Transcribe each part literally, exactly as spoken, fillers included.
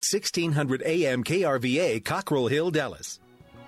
sixteen hundred A M K R V A, Cockrell Hill, Dallas.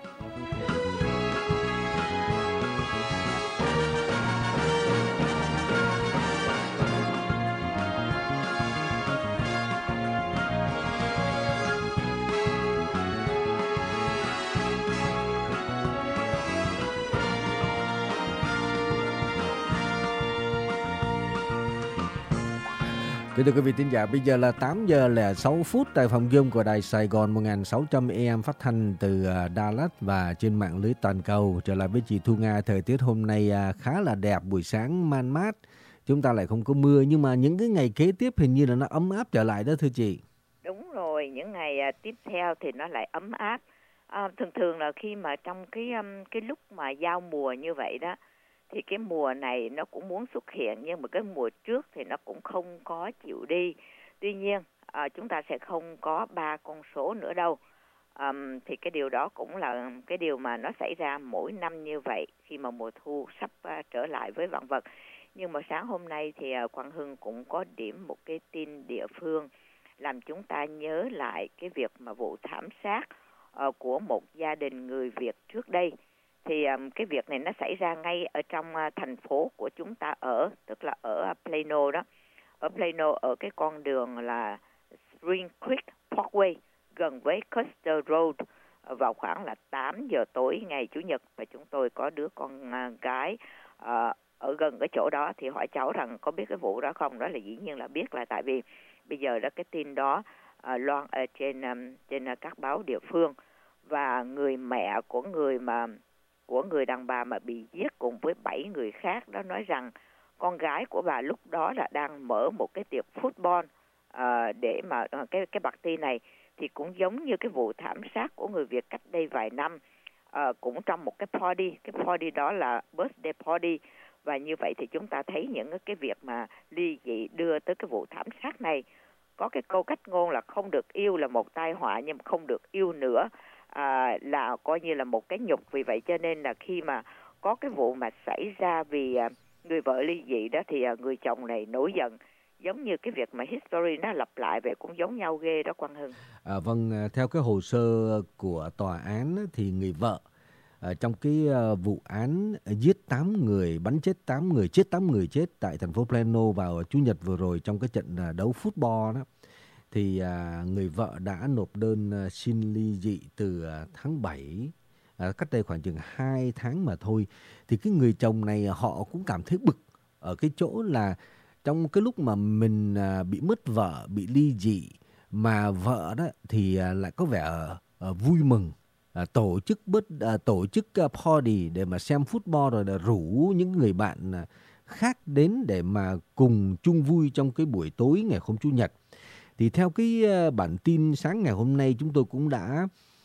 Kính thưa quý vị thính giả, bây giờ là tám giờ lẻ sáu phút tại phòng Zoom của Đài Sài Gòn một nghìn sáu trăm A M phát thanh từ Dallas và trên mạng lưới toàn cầu. Trở lại với chị Thu Nga, thời tiết hôm nay khá là đẹp, buổi sáng man mát, chúng ta lại không có mưa, nhưng mà những cái ngày kế tiếp hình như là nó ấm áp trở lại đó thưa chị. Đúng rồi, những ngày tiếp theo thì nó lại ấm áp. À, thường thường là khi mà trong cái cái lúc mà giao mùa như vậy đó, thì cái mùa này nó cũng muốn xuất hiện, nhưng mà cái mùa trước thì nó cũng không có chịu đi. Tuy nhiên à, chúng ta sẽ không có ba con số nữa đâu. À, thì cái điều đó cũng là cái điều mà nó xảy ra mỗi năm như vậy khi mà mùa thu sắp uh, trở lại với vạn vật. Nhưng mà sáng hôm nay thì uh, Quang Hưng cũng có điểm một cái tin địa phương làm chúng ta nhớ lại cái việc mà vụ thảm sát uh, của một gia đình người Việt trước đây. Thì um, cái việc này nó xảy ra ngay ở trong uh, thành phố của chúng ta ở, tức là ở uh, Plano đó. Ở Plano, ở cái con đường là Spring Creek Parkway, gần với Custer Road, uh, vào khoảng là tám giờ tối ngày Chủ nhật. Và chúng tôi có đứa con uh, gái uh, ở gần cái chỗ đó, thì hỏi cháu rằng có biết cái vụ đó không? Đó là dĩ nhiên là biết, là tại vì bây giờ đó cái tin đó uh, loan ở trên, um, trên uh, các báo địa phương. Và người mẹ của người mà của người đàn bà mà bị giết cùng với bảy người khác đó nói rằng con gái của bà lúc đó là đang mở một cái tiệc football uh, để mà uh, cái cái party này thì cũng giống như cái vụ thảm sát của người Việt cách đây vài năm, uh, cũng trong một cái party, cái party đó là birthday party. Và như vậy thì chúng ta thấy những cái việc mà ly dị đưa tới cái vụ thảm sát này. Có cái câu cách ngôn là không được yêu là một tai họa, nhưng không được yêu nữa À, là coi như là một cái nhục. Vì vậy cho nên là khi mà có cái vụ mà xảy ra vì à, người vợ ly dị đó, thì à, người chồng này nổi giận, giống như cái việc mà history nó lặp lại vậy, cũng giống nhau ghê đó Quang Hưng. À, vâng, theo cái hồ sơ của tòa án thì người vợ à, trong cái à, vụ án giết tám người, bắn chết tám người, chết tám người chết tại thành phố Plano vào Chủ nhật vừa rồi trong cái trận à, đấu football đó, thì à, người vợ đã nộp đơn à, xin ly dị từ à, tháng bảy, à, cách đây khoảng chừng hai tháng mà thôi. Thì cái người chồng này họ cũng cảm thấy bực ở cái chỗ là trong cái lúc mà mình à, bị mất vợ, bị ly dị, mà vợ đó thì à, lại có vẻ à, vui mừng, à, tổ chức bớt à, tổ chức à, party để mà xem football, rồi là rủ những người bạn à, khác đến để mà cùng chung vui trong cái buổi tối ngày hôm Chủ nhật. Thì theo cái bản tin sáng ngày hôm nay chúng tôi cũng đã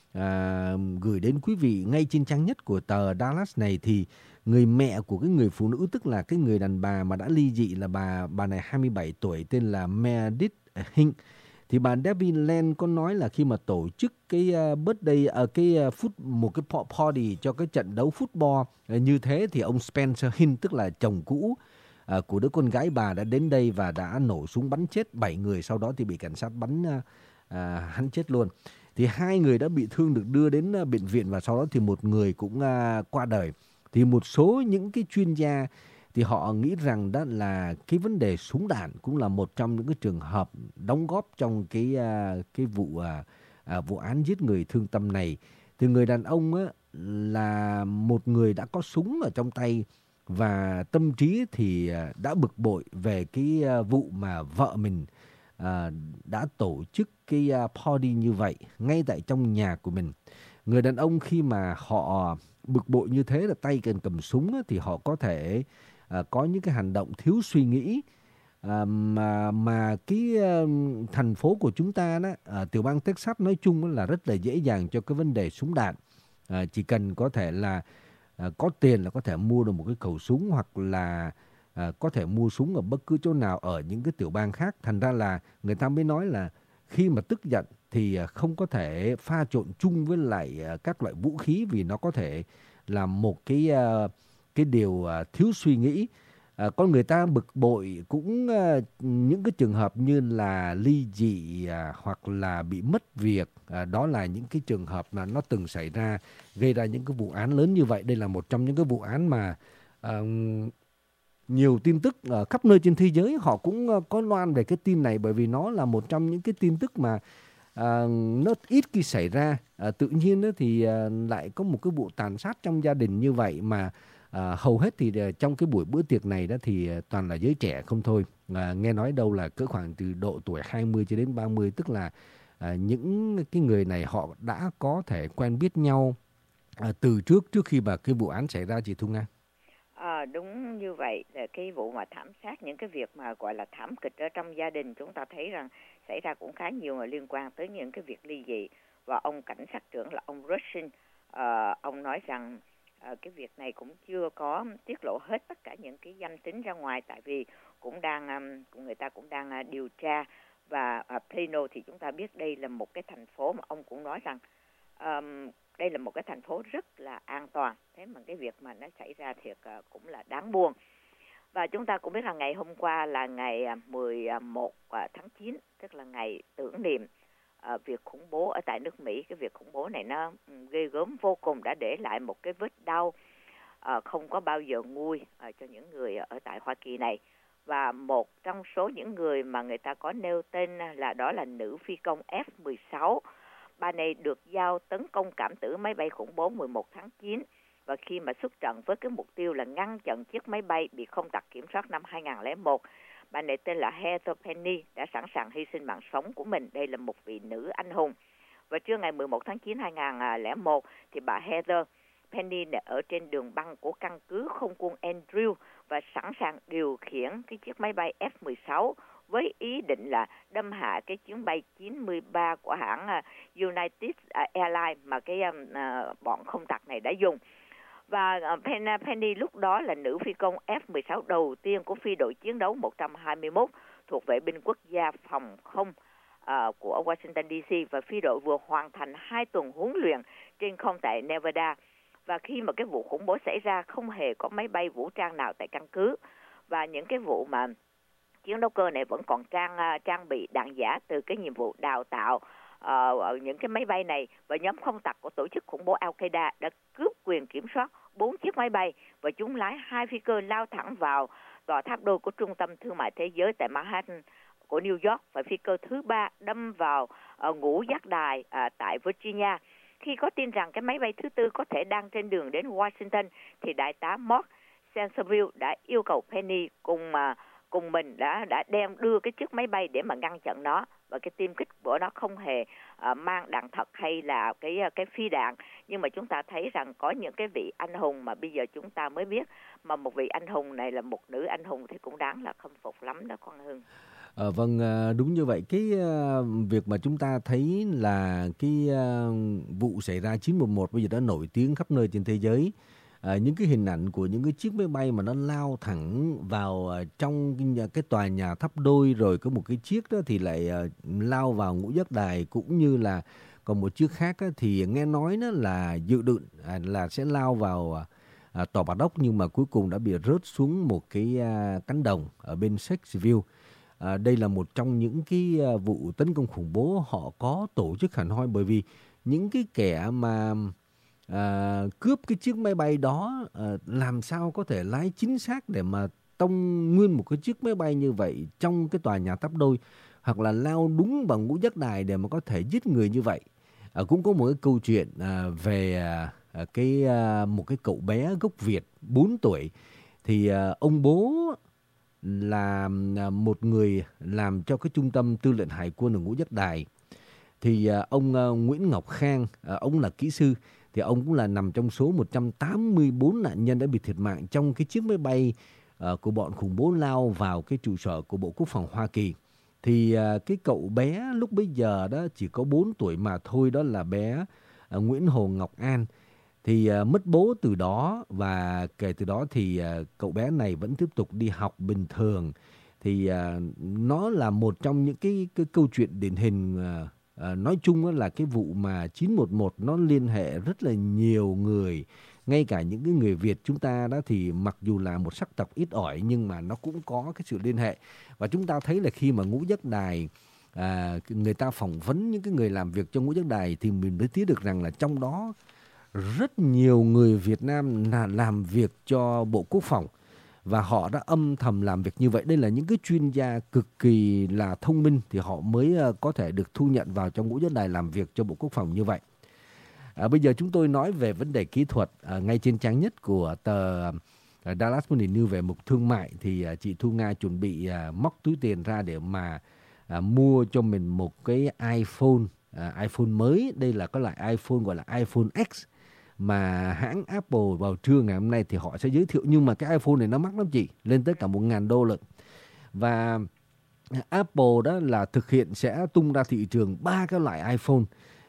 à, gửi đến quý vị ngay trên trang nhất của tờ Dallas này, thì người mẹ của cái người phụ nữ, tức là cái người đàn bà mà đã ly dị, là bà bà này hai mươi bảy tuổi, tên là Meredith Hink. Thì bà Devin Land có nói là khi mà tổ chức cái uh, birthday, uh, cái uh, foot, một cái party cho cái trận đấu football uh, như thế, thì ông Spencer Hink, tức là chồng cũ À, của đứa con gái bà, đã đến đây và đã nổ súng bắn chết bảy người, sau đó thì bị cảnh sát bắn à, à, hắn chết luôn. Thì hai người đã bị thương được đưa đến à, bệnh viện, và sau đó thì một người cũng à, qua đời. Thì một số những cái chuyên gia thì họ nghĩ rằng đó là cái vấn đề súng đạn cũng là một trong những cái trường hợp đóng góp trong cái à, cái vụ à, à, vụ án giết người thương tâm này. Thì người đàn ông á, là một người đã có súng ở trong tay, và tâm trí thì đã bực bội về cái vụ mà vợ mình đã tổ chức cái party như vậy ngay tại trong nhà của mình. Người đàn ông khi mà họ bực bội như thế, là tay cần cầm súng, thì họ có thể có những cái hành động thiếu suy nghĩ, mà mà cái thành phố của chúng ta đó, tiểu bang Texas nói chung là rất là dễ dàng cho cái vấn đề súng đạn. Chỉ cần có thể là À, có tiền là có thể mua được một cái khẩu súng, hoặc là à, có thể mua súng ở bất cứ chỗ nào ở những cái tiểu bang khác. Thành ra là người ta mới nói là khi mà tức giận thì không có thể pha trộn chung với lại à, các loại vũ khí, vì nó có thể là một cái à, cái điều à, thiếu suy nghĩ. À, con người ta bực bội cũng à, những cái trường hợp như là ly dị à, hoặc là bị mất việc, à, đó là những cái trường hợp mà nó từng xảy ra, gây ra những cái vụ án lớn như vậy. Đây là một trong những cái vụ án mà à, nhiều tin tức ở khắp nơi trên thế giới họ cũng à, có loan về cái tin này, bởi vì nó là một trong những cái tin tức mà à, nó ít khi xảy ra. À, tự nhiên đó thì à, lại có một cái vụ tàn sát trong gia đình như vậy mà À, hầu hết thì trong cái buổi bữa tiệc này đó thì toàn là giới trẻ không thôi. À, nghe nói đâu là cỡ khoảng từ độ tuổi hai mươi cho đến ba mươi, tức là à, những cái người này họ đã có thể quen biết nhau à, từ trước trước khi mà cái vụ án xảy ra, chị Thu Nga. À, đúng như vậy. Cái vụ mà thảm sát, những cái việc mà gọi là thảm kịch ở trong gia đình, chúng ta thấy rằng xảy ra cũng khá nhiều mà liên quan tới những cái việc ly dị. Và ông cảnh sát trưởng là ông Rushing, à, ông nói rằng À, cái việc này cũng chưa có tiết lộ hết tất cả những cái danh tính ra ngoài, tại vì cũng đang um, người ta cũng đang uh, điều tra. Và uh, Plano thì chúng ta biết đây là một cái thành phố mà ông cũng nói rằng um, đây là một cái thành phố rất là an toàn. Thế mà cái việc mà nó xảy ra thiệt uh, cũng là đáng buồn. Và chúng ta cũng biết là ngày hôm qua là ngày mười một tháng chín, tức là ngày tưởng niệm À, việc khủng bố ở tại nước Mỹ. Cái việc khủng bố này nó ghê gớm vô cùng, đã để lại một cái vết đau à, không có bao giờ nguôi à, cho những người ở tại Hoa Kỳ này. Và một trong số những người mà người ta có nêu tên là đó là nữ phi công F mười sáu. Bà này được giao tấn công cảm tử máy bay khủng bố mười một tháng chín, và khi mà xuất trận với cái mục tiêu là ngăn chặn chiếc máy bay bị không tặc kiểm soát năm hai không không một. Bà này tên là Heather Penny đã sẵn sàng hy sinh mạng sống của mình. Đây là một vị nữ anh hùng. Và trưa ngày mười một tháng chín năm hai không không một thì bà Heather Penny ở trên đường băng của căn cứ không quân Andrew và sẵn sàng điều khiển cái chiếc máy bay F mười sáu với ý định là đâm hạ cái chuyến bay chín mươi ba của hãng United Airlines mà cái uh, bọn không tặc này đã dùng. Và Penny lúc đó là nữ phi công F mười sáu đầu tiên của phi đội chiến đấu một trăm hai mươi mốt thuộc vệ binh quốc gia phòng không uh, của Washington đê xê, và phi đội vừa hoàn thành hai tuần huấn luyện trên không tại Nevada. Và khi mà cái vụ khủng bố xảy ra, không hề có máy bay vũ trang nào tại căn cứ, và những cái vụ mà chiến đấu cơ này vẫn còn trang uh, trang bị đạn giả từ cái nhiệm vụ đào tạo Uh, những cái máy bay này. Và nhóm không tặc của tổ chức khủng bố Al-Qaeda đã cướp quyền kiểm soát bốn chiếc máy bay, và chúng lái hai phi cơ lao thẳng vào tòa tháp đôi của trung tâm thương mại thế giới tại Manhattan của New York, và phi cơ thứ ba đâm vào uh, ngũ giác đài uh, tại Virginia. Khi có tin rằng cái máy bay thứ tư có thể đang trên đường đến Washington, thì đại tá Mark Senserville đã yêu cầu Penny cùng uh, cùng mình đã đã đem đưa cái chiếc máy bay để mà ngăn chặn nó. Và cái tiêm kích của nó không hề uh, mang đạn thật hay là cái cái phi đạn, nhưng mà chúng ta thấy rằng có những cái vị anh hùng mà bây giờ chúng ta mới biết, mà một vị anh hùng này là một nữ anh hùng thì cũng đáng là khâm phục lắm đó con Hưng. Ờ, vâng, đúng như vậy. Cái uh, việc mà chúng ta thấy là cái uh, vụ xảy ra chín một một bây giờ đã nổi tiếng khắp nơi trên thế giới. À, những cái hình ảnh của những cái chiếc máy bay mà nó lao thẳng vào uh, trong cái, cái tòa nhà tháp đôi, rồi có một cái chiếc đó thì lại uh, lao vào ngũ giác đài, cũng như là còn một chiếc khác á, thì nghe nói nó là dự định à, là sẽ lao vào à, tòa Bà Đốc, nhưng mà cuối cùng đã bị rớt xuống một cái à, cánh đồng ở bên Sexville. À, đây là một trong những cái à, vụ tấn công khủng bố họ có tổ chức hẳn hoi, bởi vì những cái kẻ mà À, cướp cái chiếc máy bay đó à, làm sao có thể lái chính xác để mà tông nguyên một cái chiếc máy bay như vậy trong cái tòa nhà tháp đôi, hoặc là lao đúng vào ngũ giác đài để mà có thể giết người như vậy. À, cũng có một cái câu chuyện à, về à, cái à, một cái cậu bé gốc Việt bốn tuổi, thì à, ông bố là à, một người làm cho cái trung tâm tư lệnh hải quân ở ngũ giác đài. Thì à, ông à, Nguyễn Ngọc Khang, à, ông là kỹ sư, thì ông cũng là nằm trong số một trăm tám mươi bốn nạn nhân đã bị thiệt mạng trong cái chiếc máy bay uh, của bọn khủng bố lao vào cái trụ sở của Bộ Quốc phòng Hoa Kỳ. Thì uh, cái cậu bé lúc bấy giờ đó chỉ có bốn tuổi mà thôi, đó là bé uh, Nguyễn Hồ Ngọc An. Thì uh, mất bố từ đó, và kể từ đó thì uh, cậu bé này vẫn tiếp tục đi học bình thường. Thì uh, nó là một trong những cái, cái câu chuyện điển hình. Uh, À, nói chung là cái vụ mà chín một một nó liên hệ rất là nhiều người, ngay cả những cái người Việt chúng ta đó thì mặc dù là một sắc tộc ít ỏi nhưng mà nó cũng có cái sự liên hệ. Và chúng ta thấy là khi mà Ngũ Giác Đài à, người ta phỏng vấn những cái người làm việc cho Ngũ Giác Đài thì mình mới thấy được rằng là trong đó rất nhiều người Việt Nam là làm việc cho Bộ Quốc phòng và họ đã âm thầm làm việc như vậy. Đây là những cái chuyên gia cực kỳ là thông minh thì họ mới có thể được thu nhận vào trong Ngũ Giác Đài làm việc cho Bộ Quốc phòng như vậy. À, bây giờ chúng tôi nói về vấn đề kỹ thuật à, ngay trên trang nhất của tờ à, Dallas Morning News về mục thương mại thì à, chị Thu Nga chuẩn bị à, móc túi tiền ra để mà à, mua cho mình một cái iPhone à, iPhone mới. Đây là cái loại iPhone gọi là iPhone X mà hãng Apple vào trưa ngày hôm nay thì họ sẽ giới thiệu, nhưng mà cái iPhone này nó mắc lắm chị, lên tới cả một ngàn đô lận. Và Apple đó là thực hiện sẽ tung ra thị trường ba cái loại iPhone.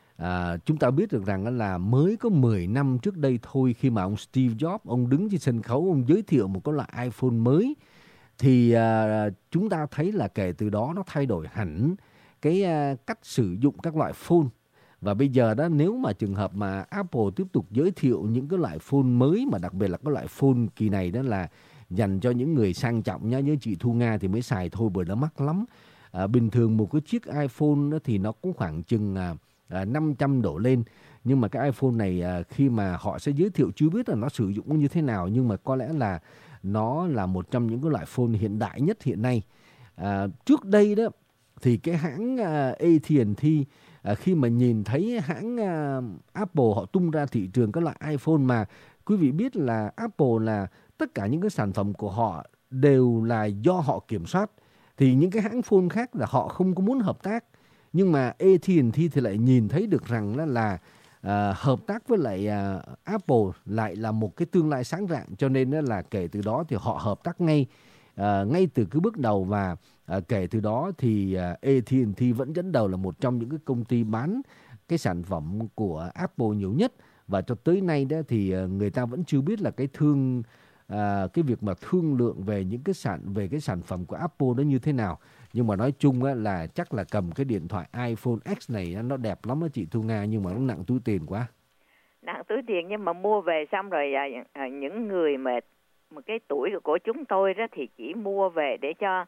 À, chúng ta biết được rằng là mới có mười năm trước đây thôi, khi mà ông Steve Jobs ông đứng trên sân khấu ông giới thiệu một cái loại iPhone mới thì à, chúng ta thấy là kể từ đó nó thay đổi hẳn cái à, cách sử dụng các loại phone. Và bây giờ đó, nếu mà trường hợp mà Apple tiếp tục giới thiệu những cái loại phone mới, mà đặc biệt là cái loại phone kỳ này đó là dành cho những người sang trọng nhá, như chị Thu Nga thì mới xài thôi bởi nó mắc lắm. À, bình thường một cái chiếc iPhone đó thì nó cũng khoảng chừng à, à, năm trăm đổ lên. Nhưng mà cái iPhone này à, khi mà họ sẽ giới thiệu chưa biết là nó sử dụng như thế nào, nhưng mà có lẽ là nó là một trong những cái loại phone hiện đại nhất hiện nay. À, trước đây đó thì cái hãng à, a tê and tê À, khi mà nhìn thấy hãng uh, Apple họ tung ra thị trường các loại iPhone, mà quý vị biết là Apple là tất cả những cái sản phẩm của họ đều là do họ kiểm soát, thì những cái hãng phone khác là họ không có muốn hợp tác. Nhưng mà a tê and tê thì lại nhìn thấy được rằng là, là uh, hợp tác với lại uh, Apple lại là một cái tương lai sáng rạng, cho nên là kể từ đó thì họ hợp tác ngay uh, ngay từ cái bước đầu. Và À, kể từ đó thì uh, a tê and tê vẫn dẫn đầu là một trong những cái công ty bán cái sản phẩm của Apple nhiều nhất. Và cho tới nay đó thì uh, người ta vẫn chưa biết là cái thương uh, cái việc mà thương lượng về những cái sản về cái sản phẩm của Apple nó như thế nào. Nhưng mà nói chung á, là chắc là cầm cái điện thoại iPhone X này nó đẹp lắm đó chị Thu Nga, nhưng mà nó nặng túi tiền quá. Nặng túi tiền, nhưng mà mua về xong rồi à, à, những người mà một cái tuổi của chúng tôi đó thì chỉ mua về để cho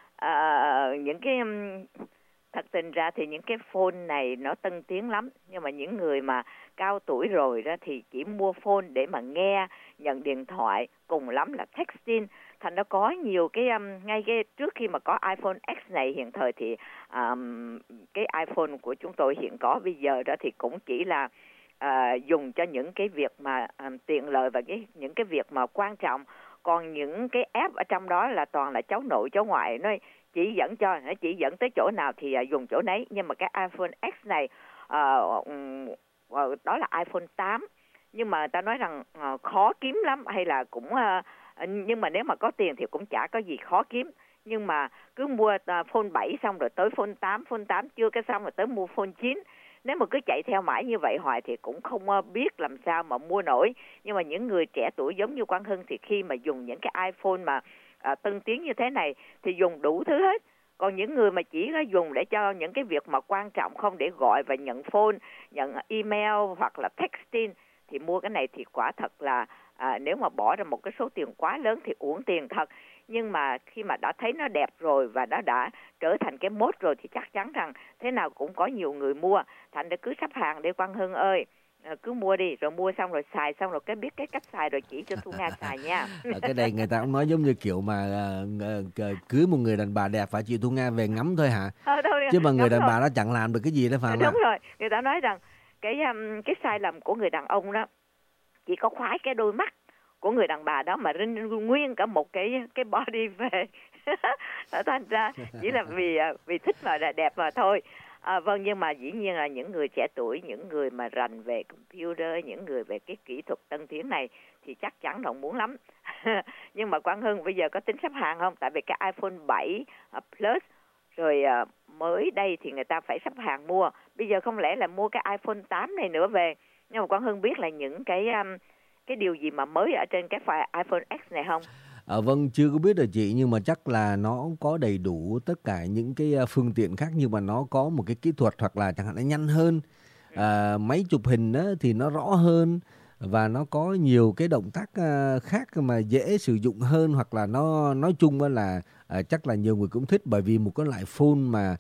Uh, những cái um, thật tình ra thì những cái phone này nó tân tiến lắm, nhưng mà những người mà cao tuổi rồi đó thì chỉ mua phone để mà nghe, nhận điện thoại, cùng lắm là texting. Thành nó có nhiều cái um, ngay cái trước khi mà có iPhone X này hiện thời thì um, cái iPhone của chúng tôi hiện có bây giờ đó thì cũng chỉ là uh, dùng cho những cái việc mà um, tiện lợi và cái những cái việc mà quan trọng. Còn những cái app ở trong đó là toàn là cháu nội cháu ngoại, nó chỉ dẫn cho, nó chỉ dẫn tới chỗ nào thì dùng chỗ nấy. Nhưng mà cái iPhone X này uh, uh, đó là iPhone tám, nhưng mà ta nói rằng uh, khó kiếm lắm, hay là cũng uh, nhưng mà nếu mà có tiền thì cũng chả có gì khó kiếm. Nhưng mà cứ mua uh, phone bảy xong rồi tới phone tám, phone tám chưa cái xong rồi tới mua phone chín. Nếu mà cứ chạy theo mãi như vậy hoài thì cũng không biết làm sao mà mua nổi. Nhưng mà những người trẻ tuổi giống như Quang Hưng thì khi mà dùng những cái iPhone mà à, tân tiến như thế này thì dùng đủ thứ hết. Còn những người mà chỉ dùng để cho những cái việc mà quan trọng không, để gọi và nhận phone, nhận email hoặc là texting, thì mua cái này thì quả thật là à, nếu mà bỏ ra một cái số tiền quá lớn thì uổng tiền thật. Nhưng mà khi mà đã thấy nó đẹp rồi và nó đã trở thành cái mốt rồi thì chắc chắn rằng thế nào cũng có nhiều người mua. Thành ra cứ sắp hàng đi Quang Hưng ơi, cứ mua đi, rồi mua xong rồi xài xong rồi cái biết cái cách xài rồi chỉ cho Thu Nga xài nha. Cái này người ta cũng nói giống như kiểu mà uh, cưới một người đàn bà đẹp phải chị Thu Nga về ngắm thôi hả? À, thôi, chứ mà người đàn rồi. bà đó chẳng làm được cái gì đó phải không? Đúng rồi, người ta nói rằng cái um, cái sai lầm của người đàn ông đó chỉ có khoái cái đôi mắt của người đàn bà đó mà nguyên cả một cái cái body về. Thành ra chỉ là vì vì thích mà là đẹp mà thôi. À, vâng, nhưng mà dĩ nhiên là những người trẻ tuổi, những người mà rành về computer, những người về cái kỹ thuật tân tiến này thì chắc chắn là muốn lắm. Nhưng mà Quang Hưng bây giờ có tính sắp hàng không? Tại vì cái iPhone bảy Plus rồi uh, mới đây thì người ta phải sắp hàng mua. Bây giờ không lẽ là mua cái iPhone tám này nữa về? Nhưng mà Quang Hưng biết là những cái um, cái điều gì mà mới ở trên cái file iPhone X này không? À, vâng, chưa có biết rồi chị, nhưng mà chắc là nó có đầy đủ tất cả những cái phương tiện khác, nhưng mà nó có một cái kỹ thuật hoặc là chẳng hạn nó nhanh hơn, à, máy chụp hình á, thì nó rõ hơn, và nó có nhiều cái động tác uh, khác mà dễ sử dụng hơn, hoặc là nó nói chung là uh, chắc là nhiều người cũng thích, bởi vì một cái loại phone mà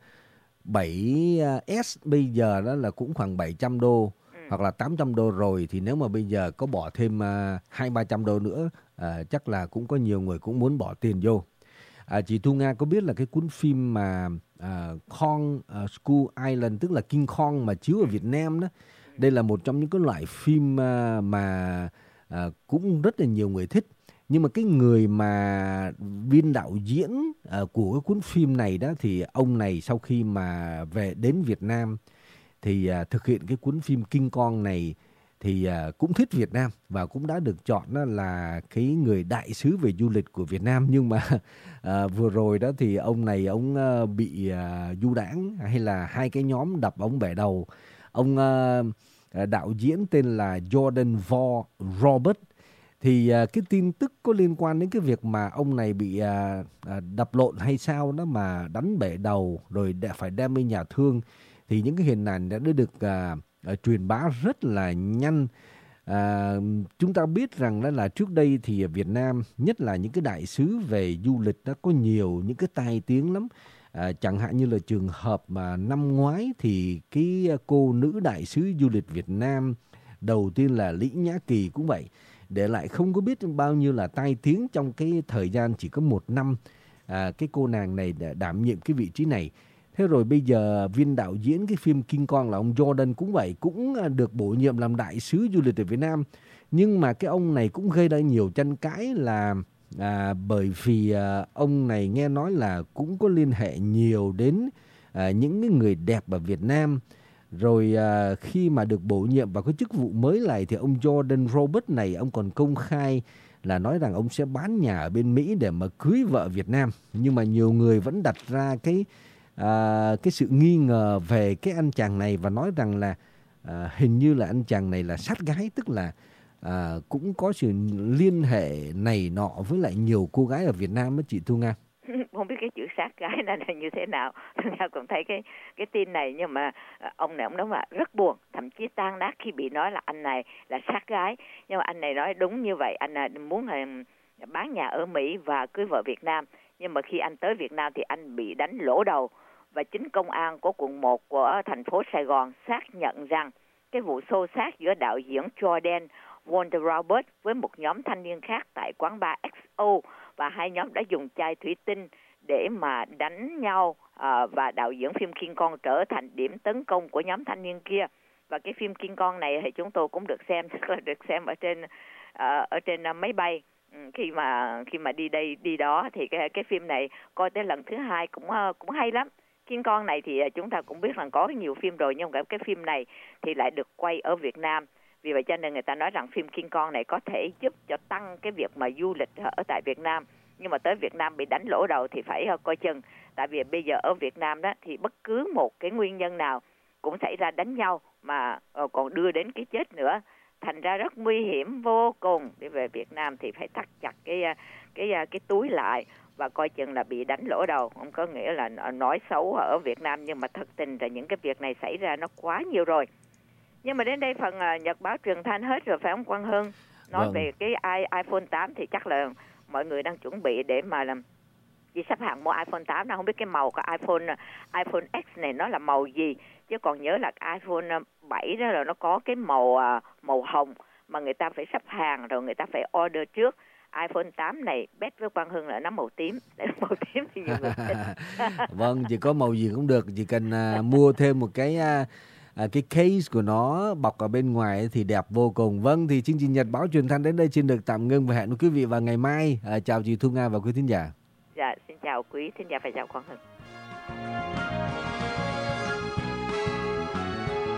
bảy S bây giờ đó là cũng khoảng bảy trăm đô ừ. hoặc là tám trăm đô rồi, thì nếu mà bây giờ có bỏ thêm hai ba trăm đô nữa, uh, chắc là cũng có nhiều người cũng muốn bỏ tiền vô. À, chị Thu Nga có biết là cái cuốn phim mà uh, Kong uh, School Island, tức là King Kong mà chiếu ở Việt Nam đó, đây là một trong những cái loại phim uh, mà uh, cũng rất là nhiều người thích. Nhưng mà cái người mà biên đạo diễn uh, của cái cuốn phim này đó, thì ông này sau khi mà về đến Việt Nam thì uh, thực hiện cái cuốn phim King Kong này thì uh, cũng thích Việt Nam và cũng đã được chọn đó là cái người đại sứ về du lịch của Việt Nam. Nhưng mà uh, vừa rồi đó thì ông này ông uh, bị uh, du đãng, hay là hai cái nhóm đập ông bẻ đầu. Ông uh, đạo diễn tên là Jordan Vogt Robert. Thì uh, cái tin tức có liên quan đến cái việc mà ông này bị uh, uh, đập lộn hay sao đó mà đánh bể đầu rồi đã phải đem đi nhà thương, thì những cái hình ảnh đã được uh, uh, truyền bá rất là nhanh. Uh, chúng ta biết rằng đó là trước đây thì ở Việt Nam, nhất là những cái đại sứ về du lịch đó, có nhiều những cái tai tiếng lắm. À, chẳng hạn như là trường hợp mà năm ngoái thì cái cô nữ đại sứ du lịch Việt Nam đầu tiên là Lý Nhã Kỳ cũng vậy, để lại không có biết bao nhiêu là tai tiếng trong cái thời gian chỉ có một năm à, cái cô nàng này đã đảm nhiệm cái vị trí này. Thế rồi bây giờ viên đạo diễn cái phim King Kong là ông Jordan cũng vậy, cũng được bổ nhiệm làm đại sứ du lịch ở Việt Nam. Nhưng mà cái ông này cũng gây ra nhiều tranh cãi là À, bởi vì à, ông này nghe nói là cũng có liên hệ nhiều đến à, những cái người đẹp ở Việt Nam. Rồi à, khi mà được bổ nhiệm vào cái chức vụ mới này thì ông Jordan Robert này, ông còn công khai là nói rằng ông sẽ bán nhà ở bên Mỹ để mà cưới vợ Việt Nam. Nhưng mà nhiều người vẫn đặt ra cái à, cái sự nghi ngờ về cái anh chàng này và nói rằng là à, hình như là anh chàng này là sát gái, tức là À, cũng có sự liên hệ này nọ với lại nhiều cô gái ở Việt Nam đó chị Thu Nga. Không biết cái chữ sát gái này là như thế nào. Thu Nga cũng thấy cái cái tin này, nhưng mà ông này ông nói là rất buồn, thậm chí tan nát khi bị nói là anh này là sát gái. Nhưng mà anh này nói đúng như vậy, anh này muốn là bán nhà ở Mỹ và cưới vợ Việt Nam. Nhưng mà khi anh tới Việt Nam thì anh bị đánh lỗ đầu, và chính công an của quận một của thành phố Sài Gòn xác nhận rằng cái vụ xô xát giữa đạo diễn Jordan Vogt Robert với một nhóm thanh niên khác tại quán bar ích o, và hai nhóm đã dùng chai thủy tinh để mà đánh nhau, à, và đạo diễn phim King Kong trở thành điểm tấn công của nhóm thanh niên kia. Và cái phim King Kong này thì chúng tôi cũng được xem, được xem ở trên uh, ở trên uh, máy bay. Khi mà khi mà đi đây đi đó thì cái cái phim này coi tới lần thứ hai cũng uh, cũng hay lắm. King Kong này thì chúng ta cũng biết rằng có nhiều phim rồi, nhưng mà cái phim này thì lại được quay ở Việt Nam. Vì vậy cho nên người ta nói rằng phim King Kong này có thể giúp cho tăng cái việc mà du lịch ở tại Việt Nam. Nhưng mà tới Việt Nam bị đánh lỗ đầu thì phải coi chừng. Tại vì bây giờ ở Việt Nam đó thì bất cứ một cái nguyên nhân nào cũng xảy ra đánh nhau, mà còn đưa đến cái chết nữa. Thành ra rất nguy hiểm vô cùng. Để về Việt Nam thì phải thắt chặt cái cái cái túi lại và coi chừng là bị đánh lỗ đầu. Không có nghĩa là nói xấu ở Việt Nam, nhưng mà thật tình là những cái việc này xảy ra nó quá nhiều rồi. Nhưng mà đến đây phần uh, Nhật báo truyền thanh hết rồi phải không Quang Hưng? Nói vâng. về cái iPhone tám thì chắc là mọi người đang chuẩn bị để mà làm đi sắp hàng mua iPhone tám. Nào không biết cái màu của iPhone iPhone X này nó là màu gì, chứ còn nhớ là iPhone bảy đó là nó có cái màu uh, màu hồng mà người ta phải sắp hàng rồi người ta phải order trước. iPhone tám này bet với Quang Hưng là nó màu tím. Màu tím thì nhiều người thích. Vâng, chỉ có màu gì cũng được, chỉ cần uh, mua thêm một cái uh, À, cái case của nó bọc ở bên ngoài thì đẹp vô cùng. Vâng, thì chương trình Nhật báo truyền thanh đến đây xin được tạm ngưng và hẹn với quý vị vào ngày mai. À, chào chị Thu Nga và quý thính giả. Dạ, xin chào quý thính giả và chào Quang Hưng.